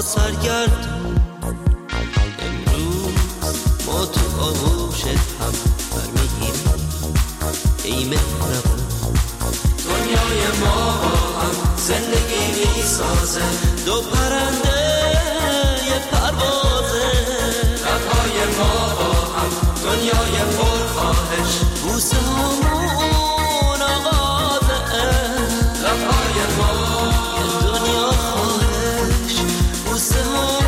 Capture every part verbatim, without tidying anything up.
سرگردون. امروز ما تو آغوشت هم برمیگیریم ای مهربون. دنیای ما با هم زندگی میسازه، دو پرنده یه پروازه. لبهای ما با هم دنیای پرخواهش، بوسه همون آغازه. لبهای ما یه دنیا خواهش، بوسه همون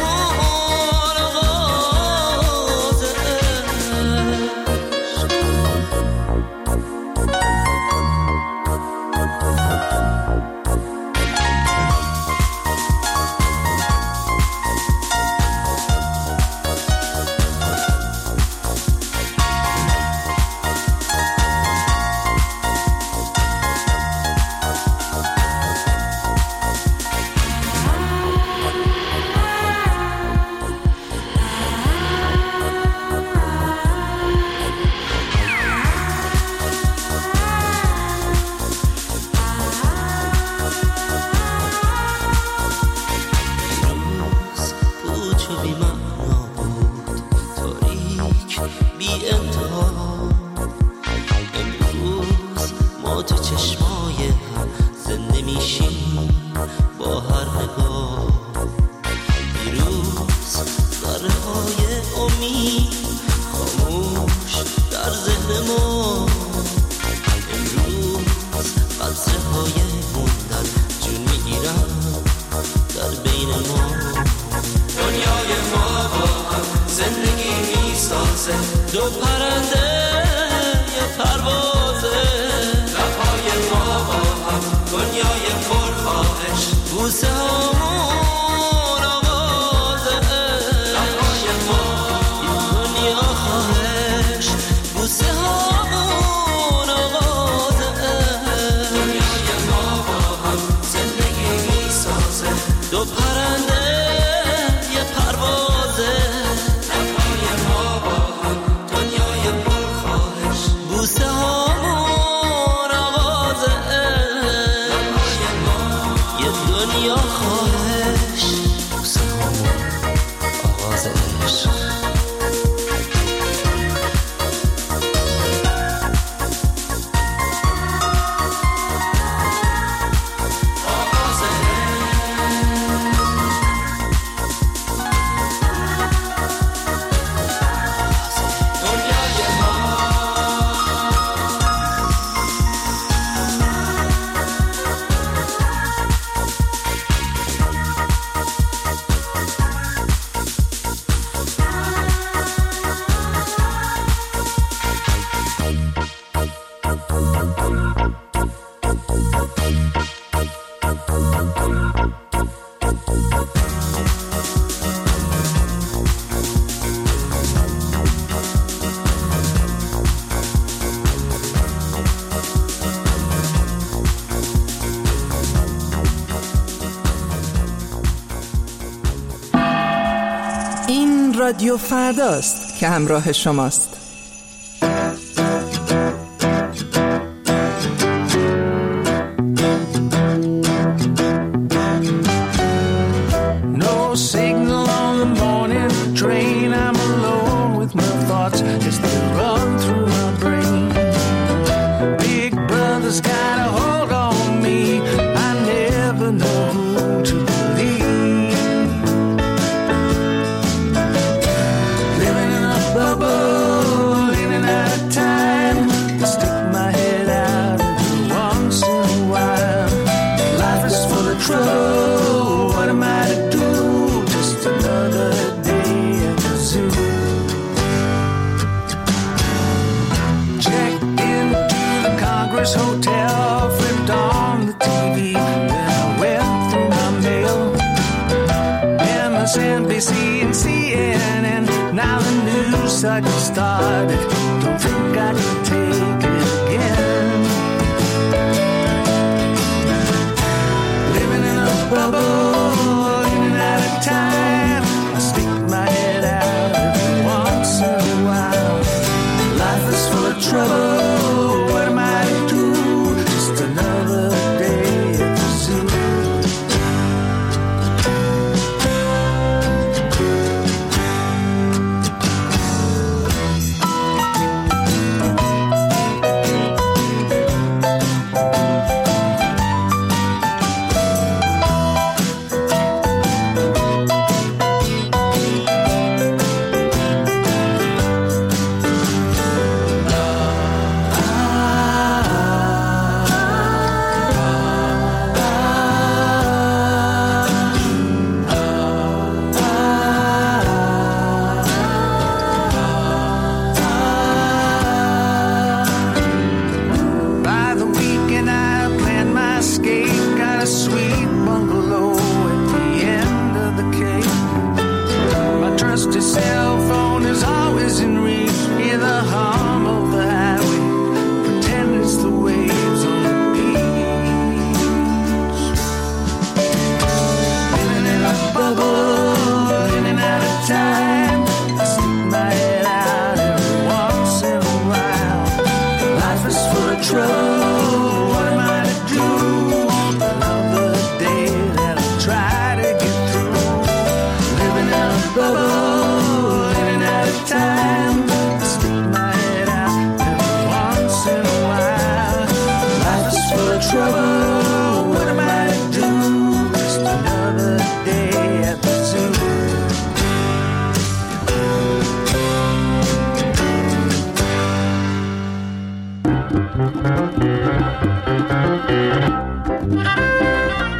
رادیو فرداست که همراه شماست.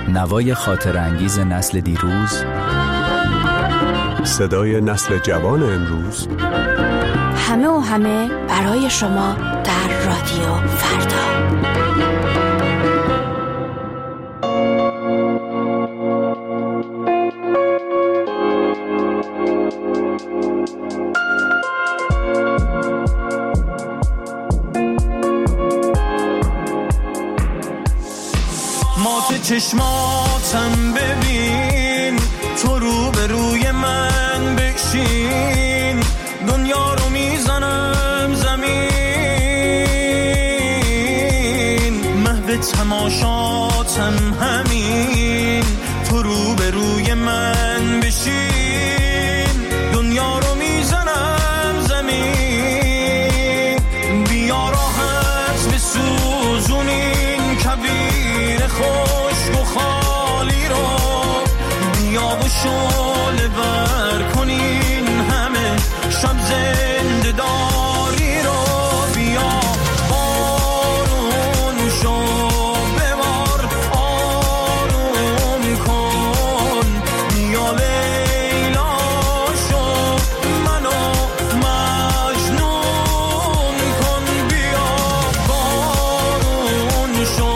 نوای خاطر انگیز نسل دیروز، صدای نسل جوان امروز، همه و همه برای شما در رادیو فردا. چشماتم ببین، تو رو به روی من بشین، دنیا رو میزنم زمین، محو تماشاتم همین، تو رو به روی من بشین، دنیا رو میزنم زمین، بیا راحت بسوزونین کبیر خود و خالی رو، بیا و شعله ور کنین همه شب زنده داری رو، بیا بارون شو ببار آروم کن، بیا لیلا شو منو مجنون کن، بیا بارون شو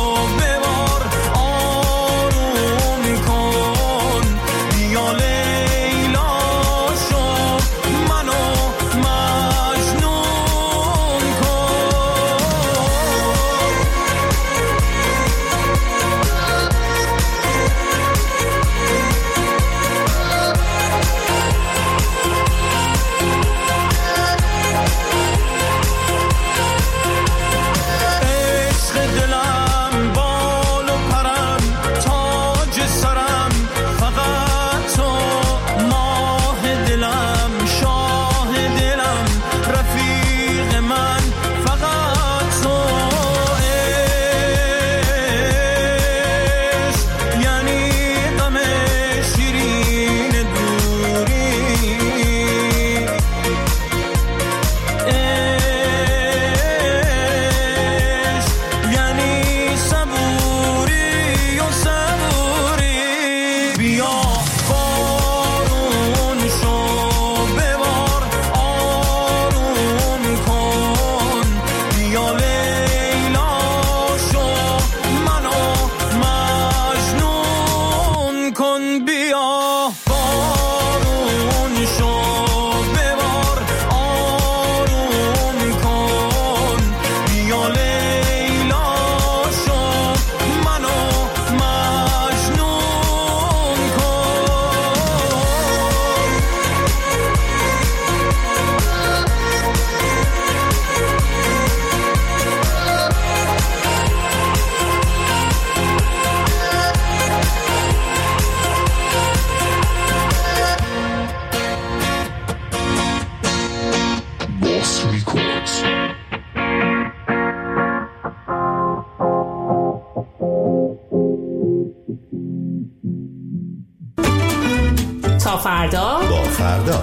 تا فردا با فردا.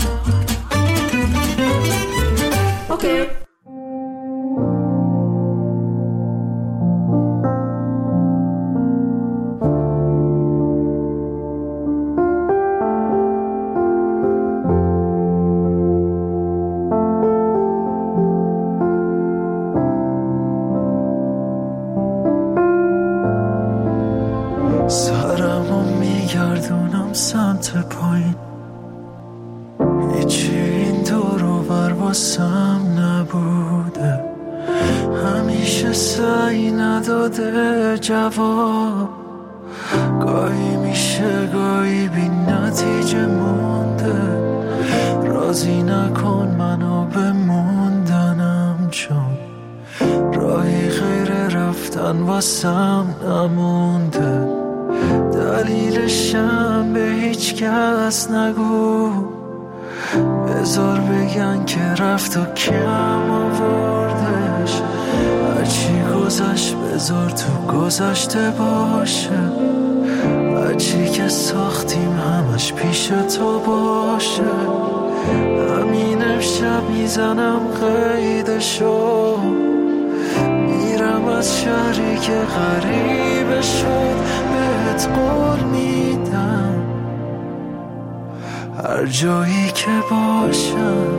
اوکی. سرمو میگردونم سمت پایین، هیچی این دور و بر واسم نبوده، همیشه سعی نداده جواب، گاهی میشه گاهی بی نتیجه مونده، راضی نکن منو به موندنم، چون راهی غیر رفتن واسم نمونده، دلیلشم به هیچ کس نگو، بذار بگن که رفت و کم آوردش، هرچی گذشت بذار تو گذشته باشه، هرچی که ساختیم همش پیش تو باشه، همین امشب میزنم قیدشو، میرم از شهری که غریبه شد، به بهت قول میدم هر جایی که باشم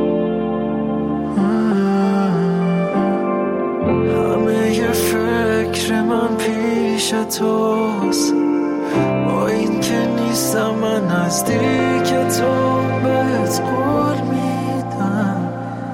همه ی فکر من پیش توست با این که نیستم من نزدیک تو بهت قول میدم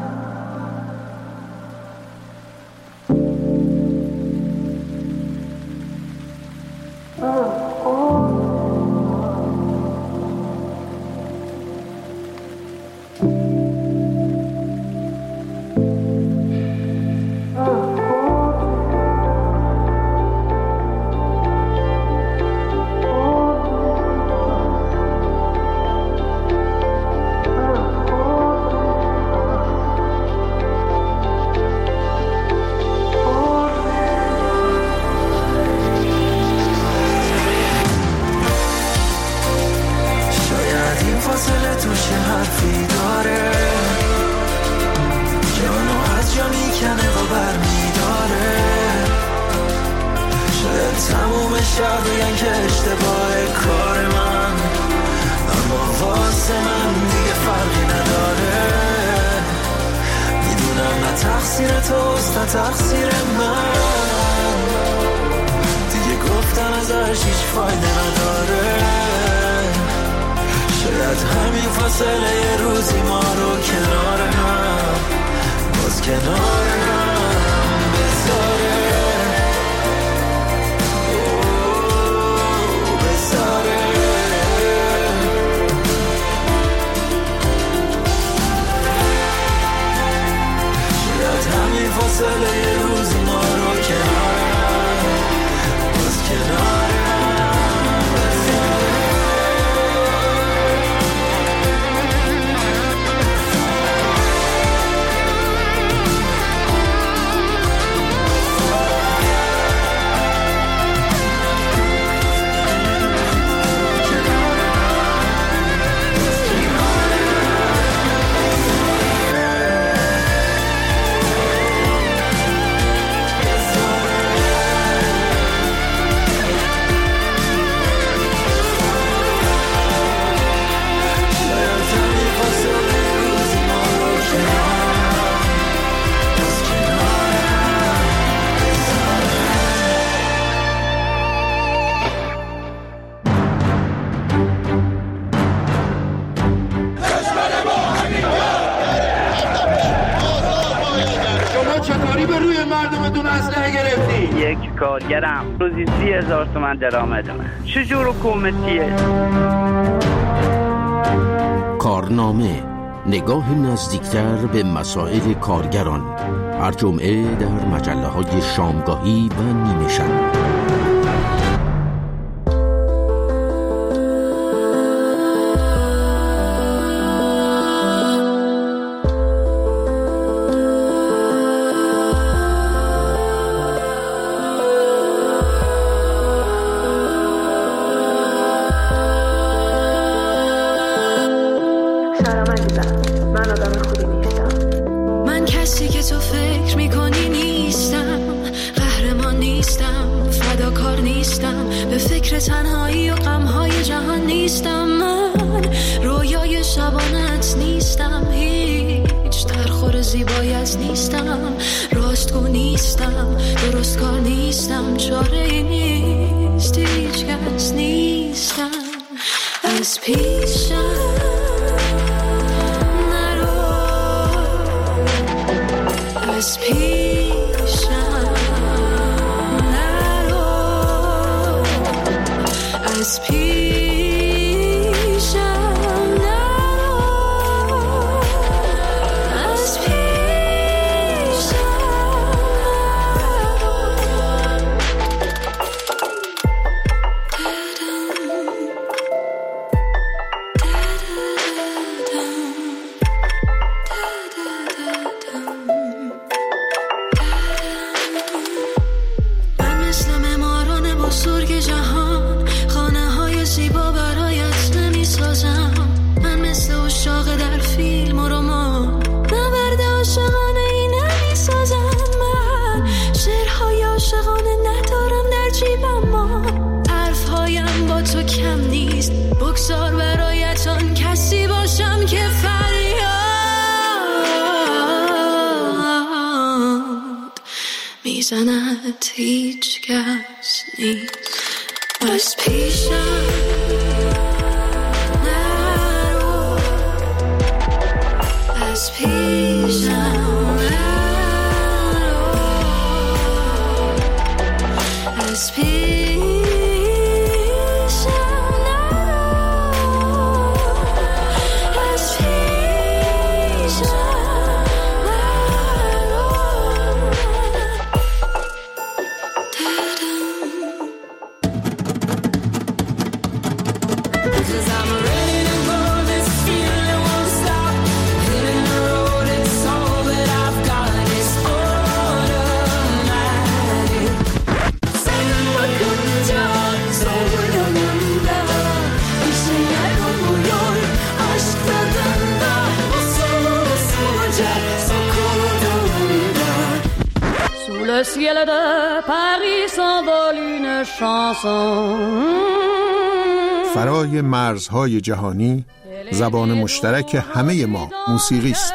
کارگرم روزی سی هزار تومن درآمدمه. چجور حکومتیه؟ کارنامه، نگاه نزدیکتر به مسائل کارگران، هر جمعه در مجله های شامگاهی و نیمه شب. تنهایی و غمهای جهان نیستم من، رویای شبانت نیستم، هیچ درخور زیبایت نیستم، راستگو نیستم، درست کار نیستم، چاره نیست، هیچ کس نیستم، از پیشم نرو، از پیشم نرو، از پیشم نرو، از پیشم من مثل معماران بزرگ جهان خانه های زیبا برایت نمی سازم، من مثل عشاق در فیلم و رمان نبرد عاشقانه ای نمی سازم، من شعرهای عاشقانه ندارم در جیبم، ما حرفهای تو کم نیست. بگذار برایتان کسی باشم که فریاد میزند هیچ کس نیست. از پیشم نرو، از پیشم نرو، از پیشم Le ciel de Paris s'envole une chanson. فرای مرزهای جهانی زبان مشترک همه ما موسیقی است.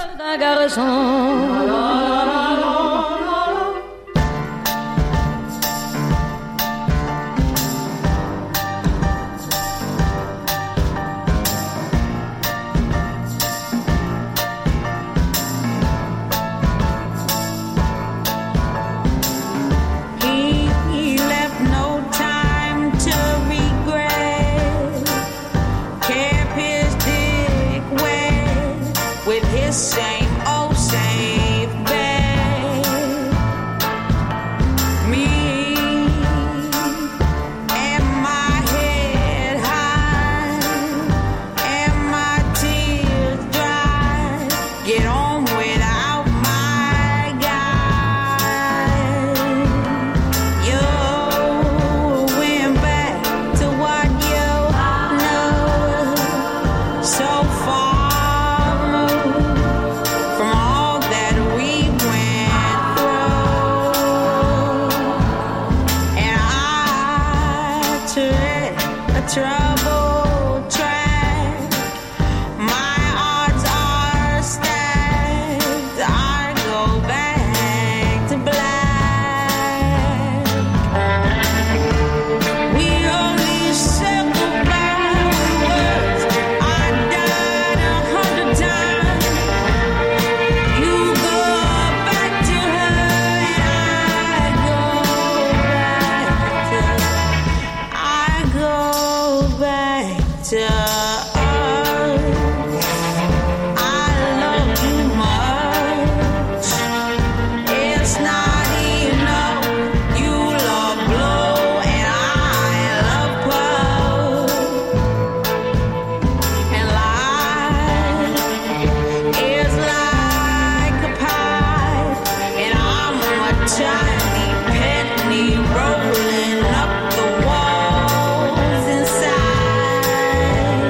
Rolling up the walls inside.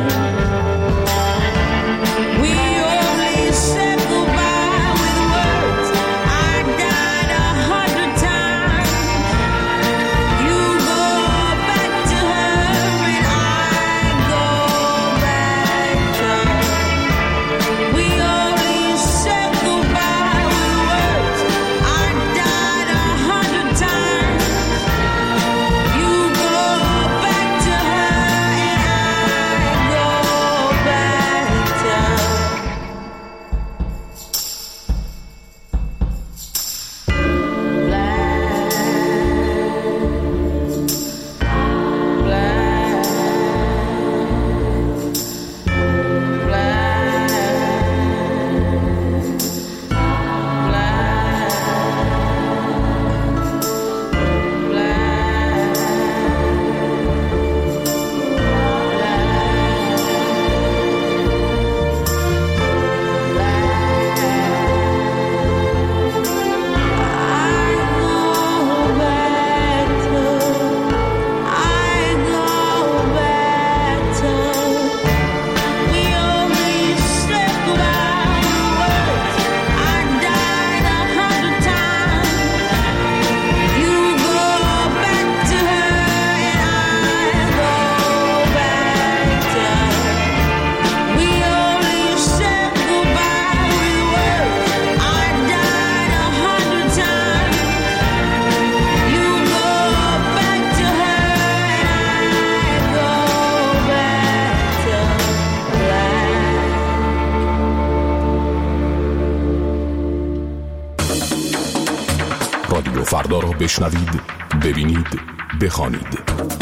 فردا را بشنوید، ببینید، بخوانید.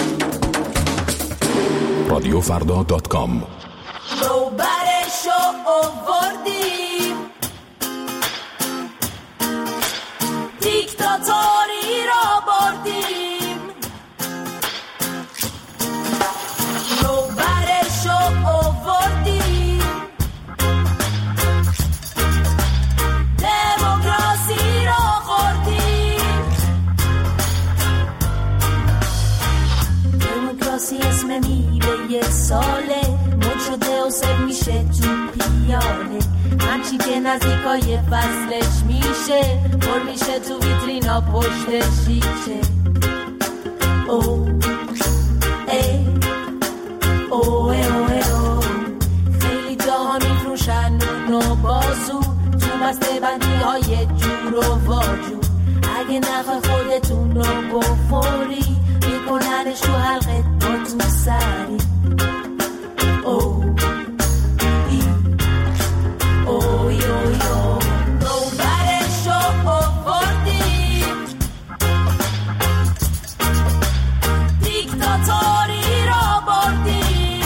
رادیو فردا دات کام. نوبرشو آوردیم، دیکتاتوری را بردیم. نوبرشو آوردیم، دموکراسی را خوردیم. دموکراسی اسم میوه یه ساله، مد شده و سر میشه تو پیاله. همچی که نزدیکای فصلش میشه، پر میشه تو ویترینا پشت شیشه. او ای او ای او ای او، خیلی جاها میفروشن نون و بازو، تو بسته بندی های جور و واجو. اگه نخوای خودتون رو بخوری، میکننش تو حلقه با تو سری. او ای اوی اوی او، نوبرشو آوردیم، دیکتاتوری را بردیم.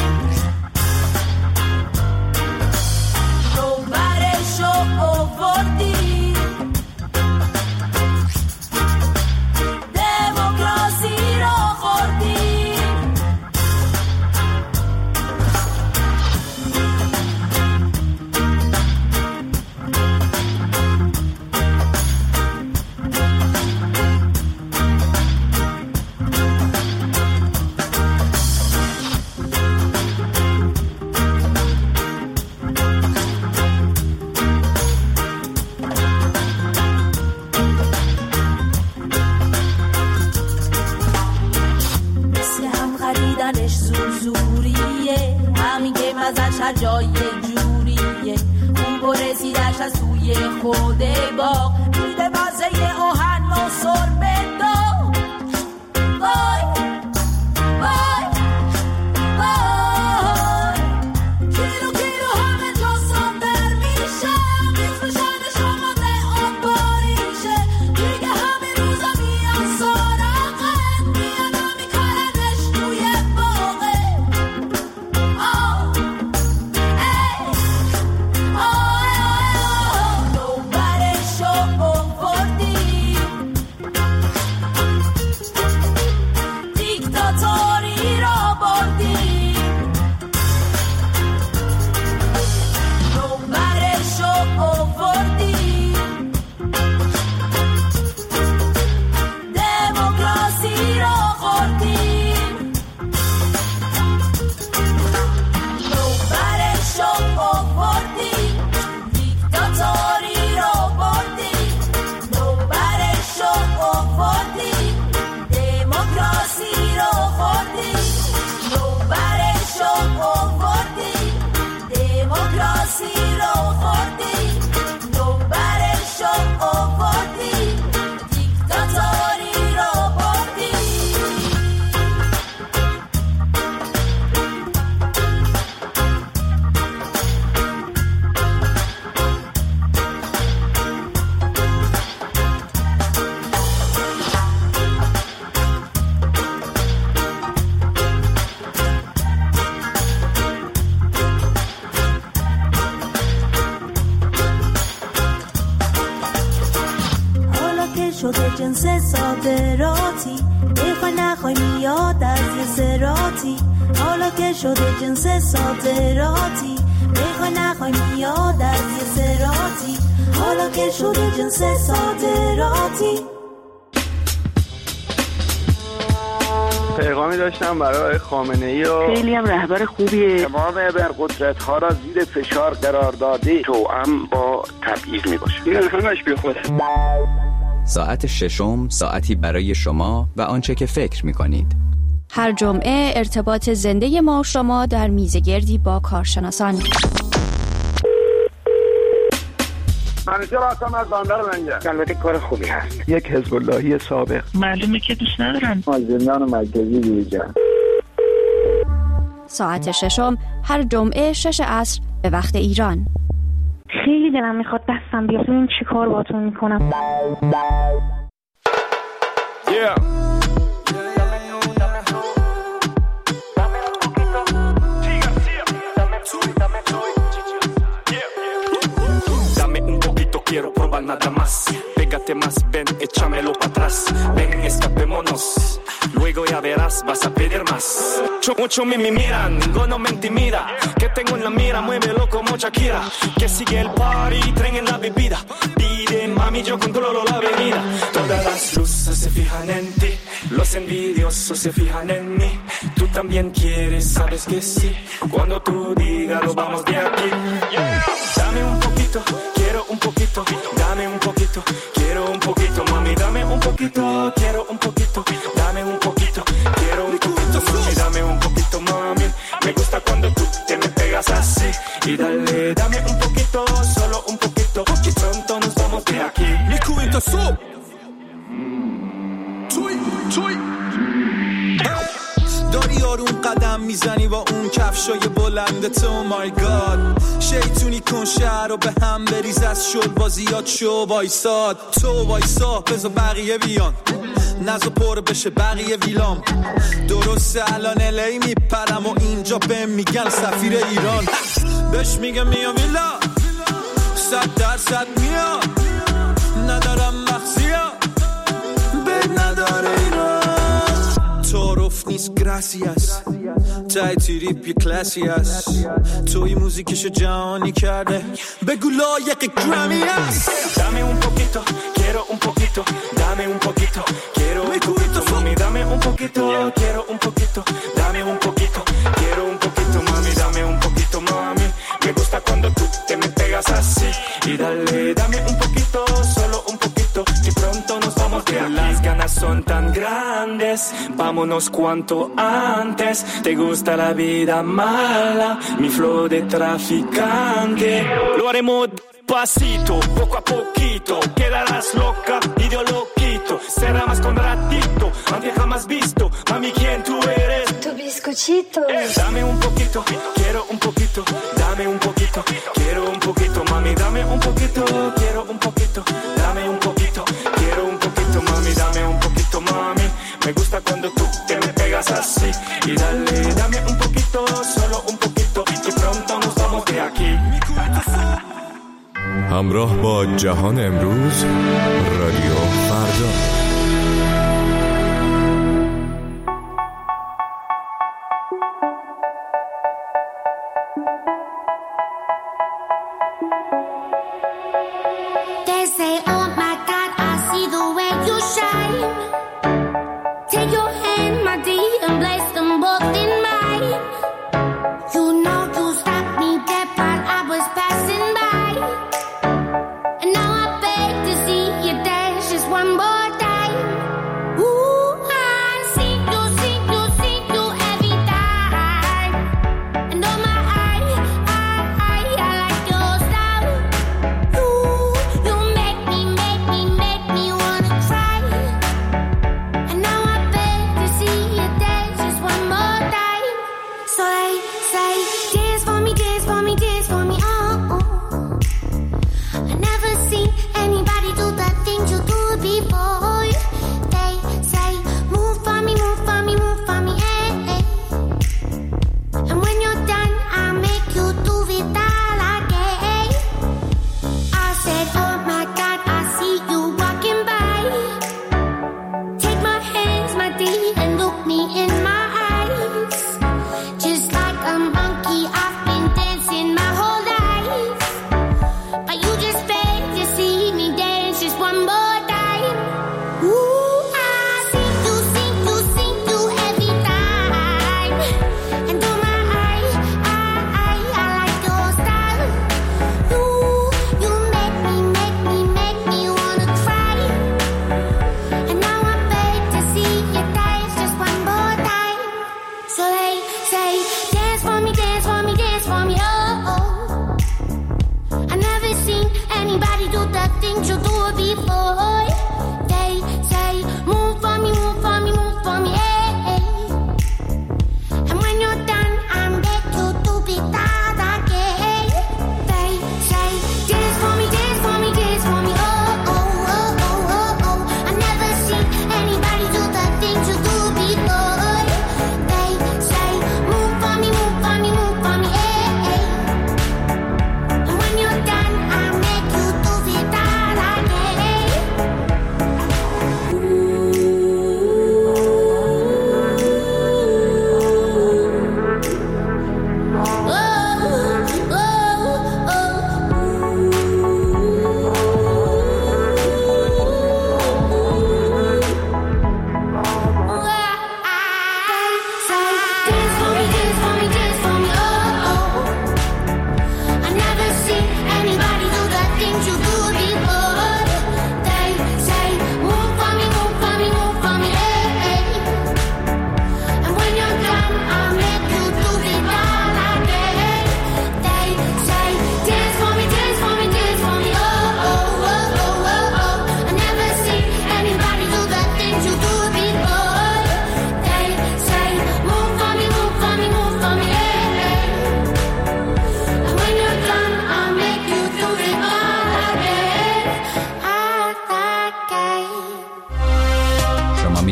نوبرشو آوردیم، دموکراسی را خوردیم. هر جای جوریه، اون برسیدش از توی خود باغ، میده مزه آهن و سربه داغ. وای وای وای، کیلو کیلو همه جا صادر میشه، میفروشنش آماده آن باریشه. دیگه همه روزا میان سراغت، میان و میکارنش توی باغه. شده جنس صادراتی، بخوای نخوای میاد از یه سراتی. حالا که شده جنس صادراتی، بخوای نخوای میاد از یه سراتی. حالا که شده جنس صادراتی. پیغامی داشتم برای خامنه‌ای و خیلی هم رهبر خوبیه. تمام ابرقدرت‌ها را زیر فشار قرار داده، توأم با تبعیض میباشه. این همش بی خوده. ساعت ششم، ساعتی برای شما و آنچه که فکر می‌کنید. هر جمعه ارتباط زنده ما و شما در میزگردی با کارشناسان. منیجر هستم از بندر منجر. البته کار خوبی هست. یک حزب اللهی سابق. معلومه که دوست ندارن. از زندان مرکزی بیرون. ساعت ششم هر جمعه شش عصر به وقت ایران. خیلی دلم میخواد دستم بیاد، این چی کار باتون میکنم. Yeah. Dame un poquito, quiero probar nada más. Pégate más, ven, échamelo para atrás. Ven, escapémonos. Luego ya verás, vas a pedir más. Mucho, mucho me, me miran, ninguno me intimida. Que tengo en la mira, muévelo como Shakira. Que sigue el party, tren en la bebida. Pide, mami, yo controlo la avenida. Todas las luces se fijan en ti. Los envidiosos se fijan en mí. Tú también quieres, sabes que sí. Cuando tú digas, lo vamos de aquí. Yeah. Dame un poquito, quiero un poquito. Dame un poquito, quiero un poquito. Mami, dame un poquito, quiero un poquito. Dame un poquito, quiero un poquito. Mami, dame un poquito, mami. Me gusta cuando tú te me pegas así. Y dale, dame un poquito, solo un poquito. Que pronto nos vamos de aquí. Nikuita soup. توی توی داری آروم قدم میزنی با اون کفشای بلندت. او مای گاد شیطونی کن شهر رو به هم بریز. از شل بازیات شو وایساد. تو وایسا بذار بقیه بیان. نزا پر بشه بقیه ویلام. درسته الان الی میپرم و اینجا بهم میگن سفیر ایران. بهش میگم میام ویلا صد درصد میام. ندارم مخزیا بد نداره ایران. تعارف نیست گراسیاس تای تریپ یه کلاسی هست. توی موزیکشو جهانی کرده بگو لایق گرامی هست. Dame un poquito, quiero un poquito. Dame un poquito, quiero un poquito. Mami, dame un poquito, quiero un poquito. Dame un poquito, quiero un poquito. Mami, dame un poquito, mami. Me gusta cuando tú te me pegas así. Y dale, dame un poquito, solo un poquito. Y pronto nos vamos de aquí. Las ganas son tan grandes, vámonos cuanto antes. Te gusta la vida mala, mi flow de traficante. Lo haremos pasito, poco a poquito. Quedarás loca y yo lo quito. Será más con ratito, aunque jamás visto. Mami, ¿quién tú eres? Tu bizcochito. Eh, dame un poquito, quiero un poquito. Dame un poquito, quiero un poquito. Mami, dame un poquito, quiero un poquito. Dame un poquito, quiero un poquito. Mami, dame un poquito, mami. Me gusta cuando tú te me pegas así. Y dale, dame un poquito, solo un poquito. Y pronto nos vamos de aquí. همراه با جهان امروز رادیو فردا. They say, oh my God, I see the way you shine. Take your hand, my dear, and place them both in mine. You know you stopped me dead while I was passing by. And now I beg to see you dance just one more time. Ooh, I see you, see you, see you every time. And oh my, I, I, I, I like your style. Ooh, you make me, make me, make me wanna cry. And now I beg to see you dance just one more time. So they say, dance for me, dance for me, dance for me, oh, oh. I never seen anybody do the things you do before. They say, move for me, move for me, move for me, eh, eh. And when you're done, I'll make you do it all again. I said, oh my God, I see you walking by. Take my hands, my dear, and look me in my eyes. Just like a monkey, I've been dancing my whole life. But you just beg to see me dance just one more time. Ooh, I see you, see you, see you every time. And oh my, I, I, I, I like your style. Ooh, you make me, make me, make me wanna cry. And now I beg to see you dance just one more time. So they say, dance for me, dance for me, dance for me, oh, oh. I never seen anybody do the things you do before. They say, move for me, move for me, move for me, eh, eh. And when you're done, I'm back to do it all again. They say, dance for me, dance for me, dance for me, oh, oh, oh, oh, oh, oh. I never seen anybody do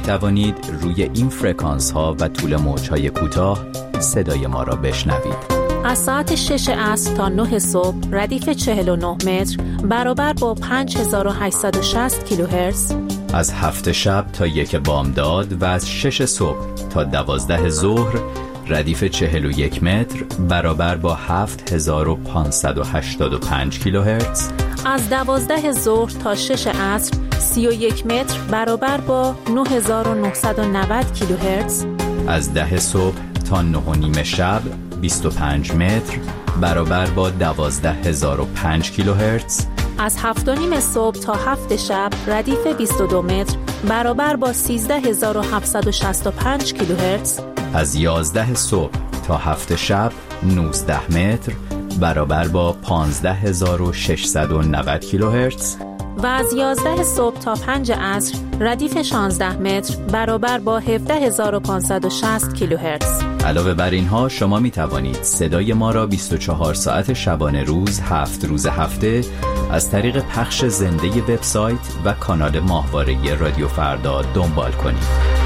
توانید روی این فرکانس ها و طول موج های کوتاه صدای ما را بشنوید. از ساعت شش عصر تا نه صبح ردیف چهل و نه متر برابر با پنج هزار و هشتصد و شصت کیلوهرتز. از هفت شب تا یک بامداد و از شش صبح تا دوازده ظهر ردیف چهل و یک متر برابر با هفت هزار و پانصد و هشتاد و پنج کیلوهرتز. از دوازده ظهر تا شش عصر سی و یک متر برابر با نه هزار و نهصد و نود کیلوهرتز. از ده صبح تا نه و نیم شب بیست و پنج متر برابر با دوازده هزار و پنج کیلوهرتز. از هفت و نیم صبح تا هفت شب ردیف بیست و دو متر برابر با سیزده هزار و هفتصد و شصت و پنج کیلوهرتز. از یازده صبح تا هفت شب نوزده متر برابر با پانزده هزار و ششصد و نود کیلوهرتز. و از یازده صبح تا پنج عصر ردیف شانزده متر برابر با هفده هزار و پانصد و شصت کیلوهرتز. علاوه بر اینها شما می توانید صدای ما را بیست و چهار ساعت شبانه روز هفت روز هفته از طریق پخش زنده وبسایت و کانال ماهواره رادیو فردا دنبال کنید.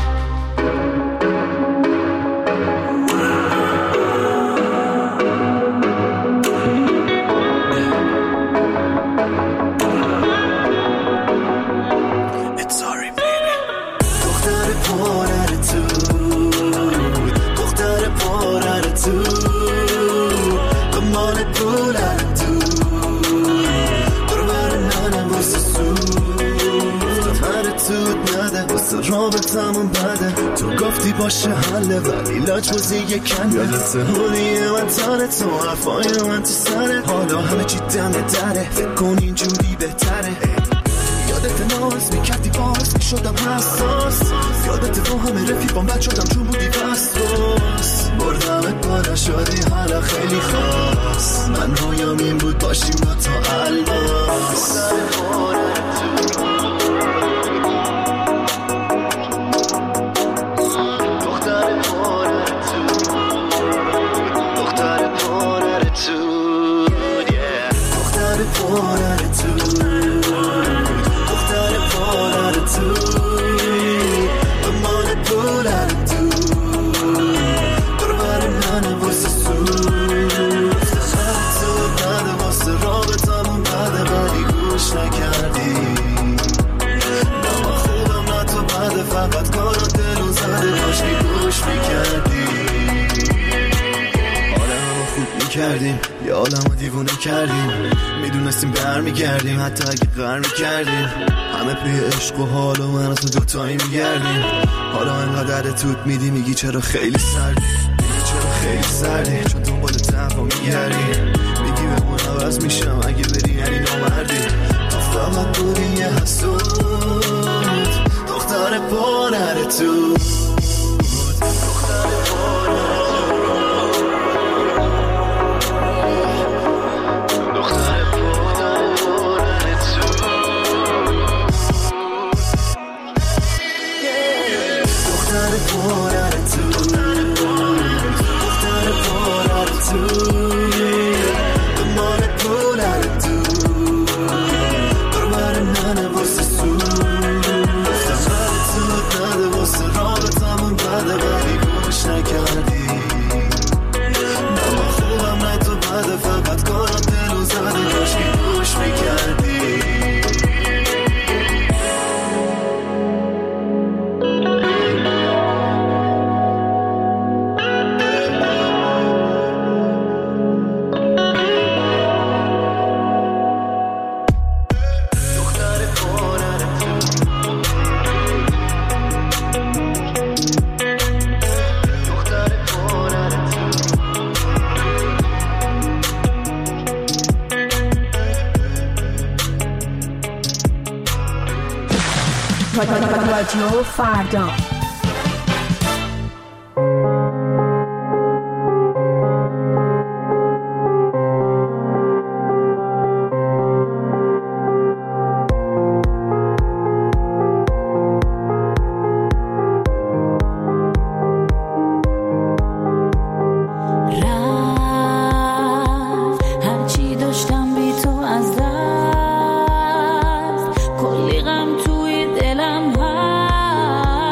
رابطمون بده تو گفتی باشه حله ولی لاج بازی کنده یادت هونیه من تانه تو حرفای من تو سره حالا همه چی دمه دره فکر کن اینجوری بهتره یادت ناز میکردی باز میشدم حساس یادت با همه رفیقام بد شدم چون بودی وسواس بردمت بالا شدی حالا خیلی خاص من رویام این بود باشیم با تو الماس کردیم یه عالمو دیوونه کردیم میدونستیم برمیگردیم حتی اگه غر میکردیم همه پی عشق و حال و من تو دوتایی میگردیم حالا انقدر توت میدی میگی چرا خیلی سردی میگی چرا خیلی سردی چون دنبال دفعه میگردی میگی به من عوض میشم اگه بری یعنی نامردی تو فقط بودی یه حسود دختر پانر تو رادیو فردا. کلی غم توی دلم هست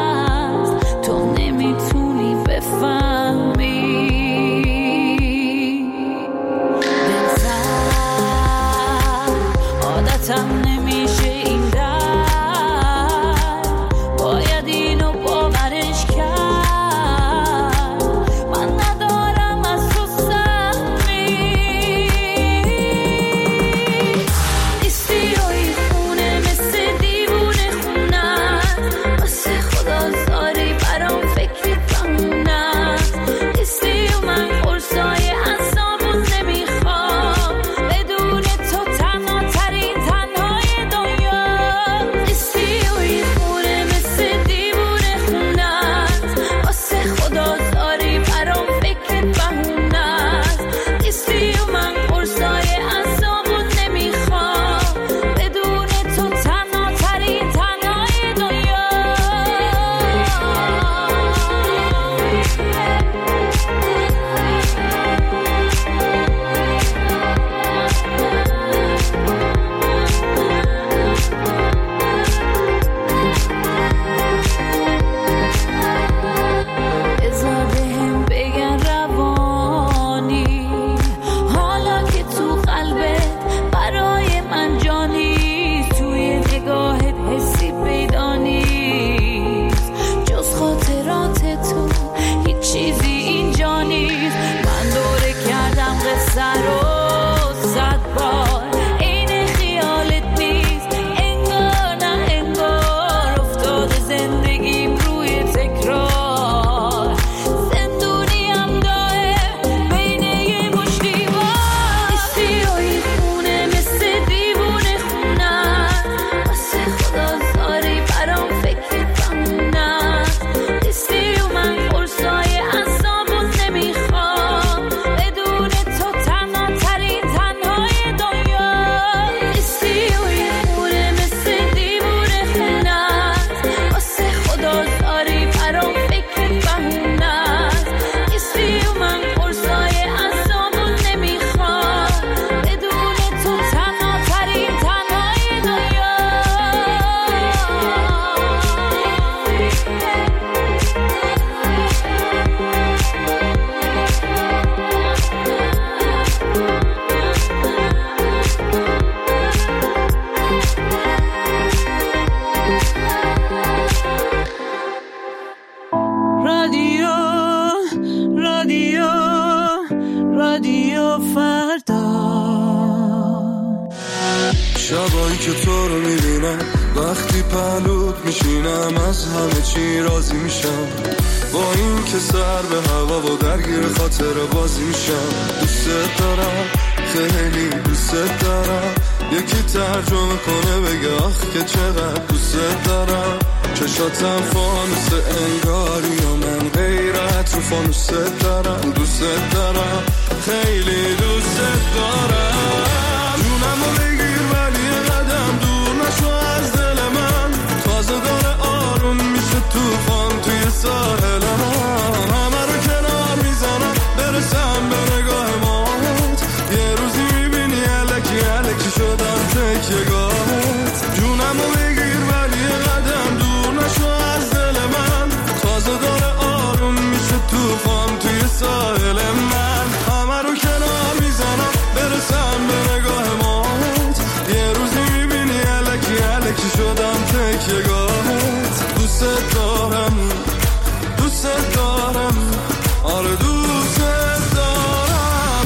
شبایی که تو رو میبینم وقتی پهلوت میشینم از همه چی راضی میشم با این که سر به هوا و درگیر خاطر بازی میشم دوست دارم خیلی دوست دارم یکی ترجمه کنه بگه آخ که چقدر دوست دارم چشاتم فانوس انگاری و من غیرت رو فانوس دارم دوست دارم خیلی دوست دارم جونمو بگیر ولی قدم دور نشو از دل من تازه داره آروم میشه توفان توی ساحل من همه رو کنار میزنم برسم به نگاه مات یه روزی میبینی الکی الکی شدم تکیه‌گاهت جونمو بگیر ولی قدم دور نشو از دل من تازه داره آروم میشه توفان توی ساحل من همه رو کنار میزنم برسم به نگاه مات یه روزی میبینی الکی الکی شدم تکیه‌گاهت دوست دارم دوست دارم آره دوست دارم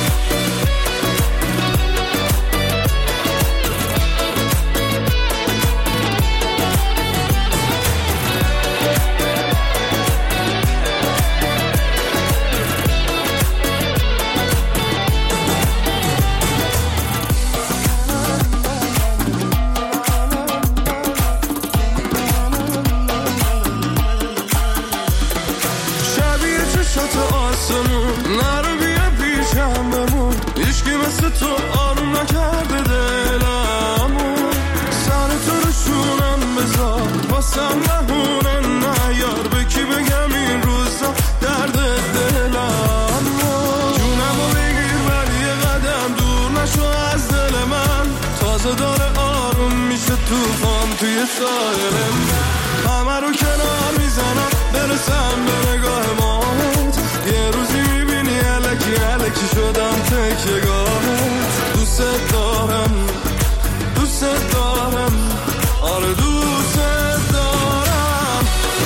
نرو بیا پیشم بمون هیچکی مثل تو آروم نکرده دلمو سر تو رو شونم بذار واسم نهونه نیار به کی بگم این روزا درد دلمو جونمو بگیر ولی قدم دور نشو از دل من تازه داره آروم میشه توفان توی ساحل من همه رو کنار میزنم برسم به نگاه مات یه روزی میبینی الکی الکی شدم تکیه‌گاهت دوست دارم دوست دارم آره دوست دارم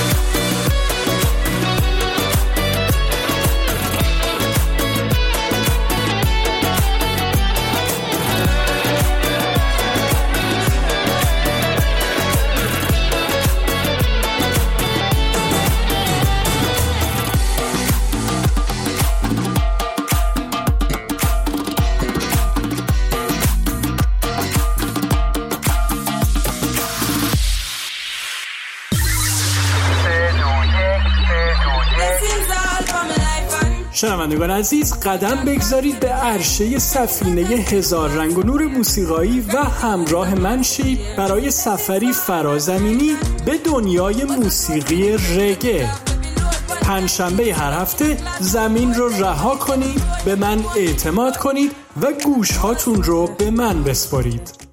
شنوندگان عزیز قدم بگذارید به عرشه سفینه هزار رنگ و نور موسیقایی و همراه من شید برای سفری فرازمینی به دنیای موسیقی رگه. پنجشنبه هر هفته زمین رو رها کنید، به من اعتماد کنید و گوش هاتون رو به من بسپارید.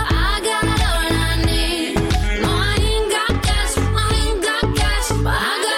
I got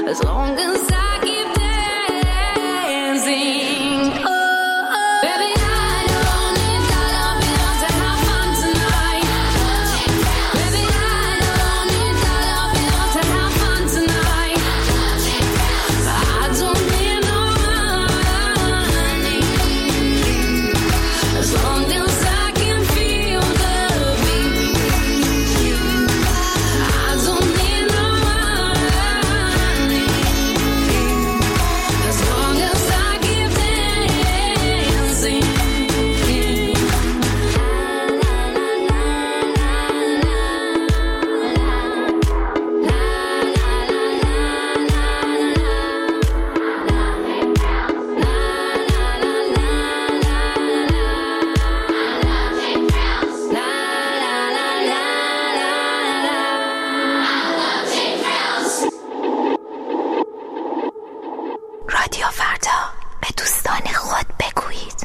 as long as I keep dancing. Oh, oh. Baby, I don't need dollar bills to have fun tonight. Baby, I don't need dollar bills to have fun tonight. I don't need no money as long as I can feel the beat. I don't need no money as long as I keep dancing. رادیو فردا، به دوستان خود بگویید.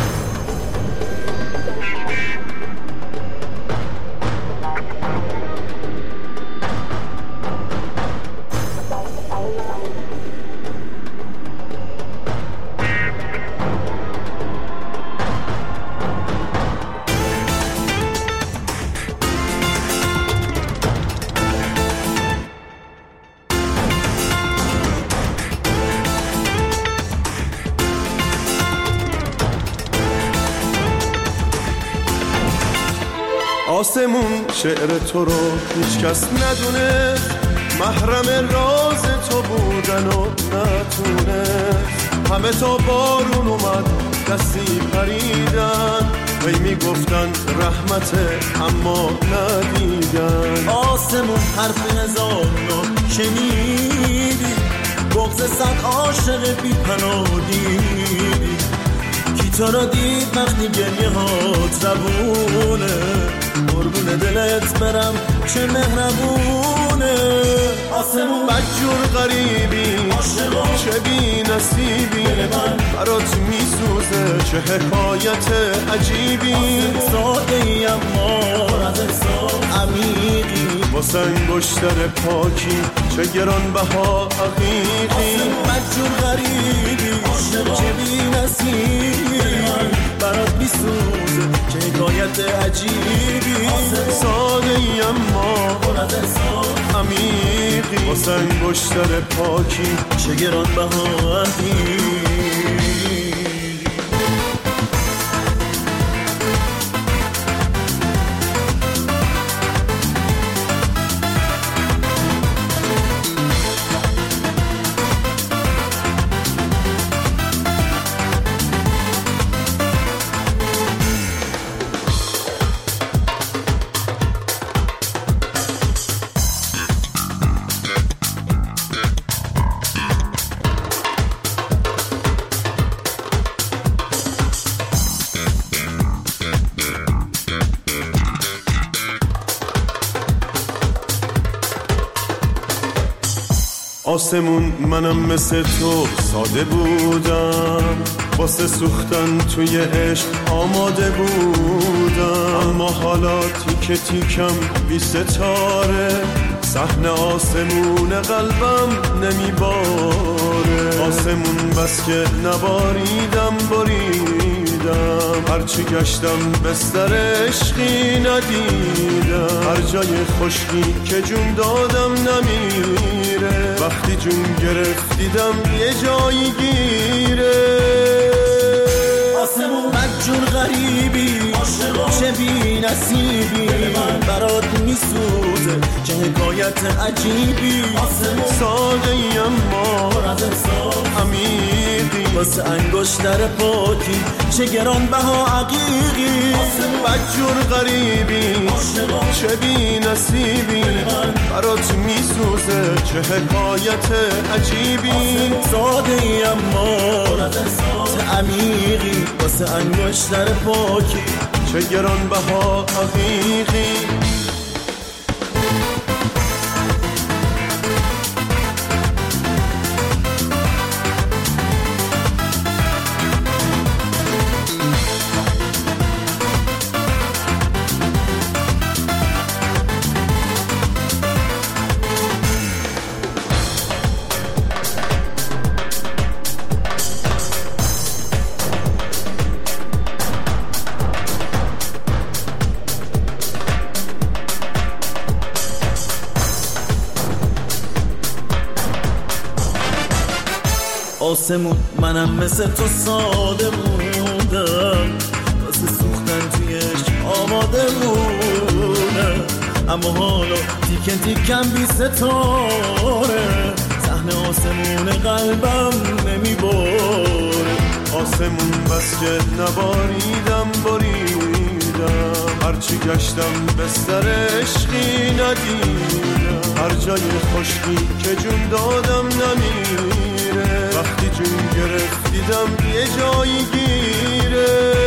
آسمون شعر تو رو هیچ کس ندونه، محرم راز تو بودن و نتونه. همه تا بارون اومد دستی پریدن، وی میگفتن رحمته اما ندیدن. آسمون حرف هزار رو شنیدی، بغض صد عاشق بی پناه دیدی. کی تو رو دید وقتی گریه هات زبونه، قربون دلت برم چه مهربونه. آسمون بدجور غریبی، چه بی نصیبی، برات میسوزه چه حکایت عجیبی. ساده ای اما عمیقی، واسه انگشتر پاکی چه گران بها حقیقی. آسمون بدجور غریبی، چه بی نصیبی، برات میسوزه چه حکایت عجیبی. ساده ای اما عمیقی، واسه انگشتر پاکی چه گران بها حقیقی. آسمون منم مثل تو ساده بودم، واسه سوختن توی عشق آماده بودم. اما حالا تیک تیکم بی ستاره، صحنه آسمون قلبم نمیباره. آسمون بس که نباریدم بریدم، هرچی گشتم بستر عشقی ندیدم. هر جای خشکی که جون دادم نمیره، وقتی جون گرفت دیدم یه جایی گیره. آسمون بدجور غریبی، چه بی نصیبی، برات میسوزه چه حکایت عجیبی. ساده ای اما عمیقی، واسه انگشتر پاکی چه گران بها حقیقی. بدجور غریبی، چه بی نصیبی، برات میسوزه چه حکایت عجیبی. ساده ای اما عمیقی، واسه انگشتر پاکی چه گران بها حقیقی. آسمون منم مثل تو ساده موندم، واسه سوختن تویش آماده مونم، اما حالا تیکن تیکم بی ستاره، صحنه آسمون قلبم نمیباره. آسمون بس که نباریدم باریدم، هرچی گشتم بستر عشقی ندیدم، هر جای خشکی که جون دادم نمیره، وقتی جون گرفت دیدم یه جایی گیره.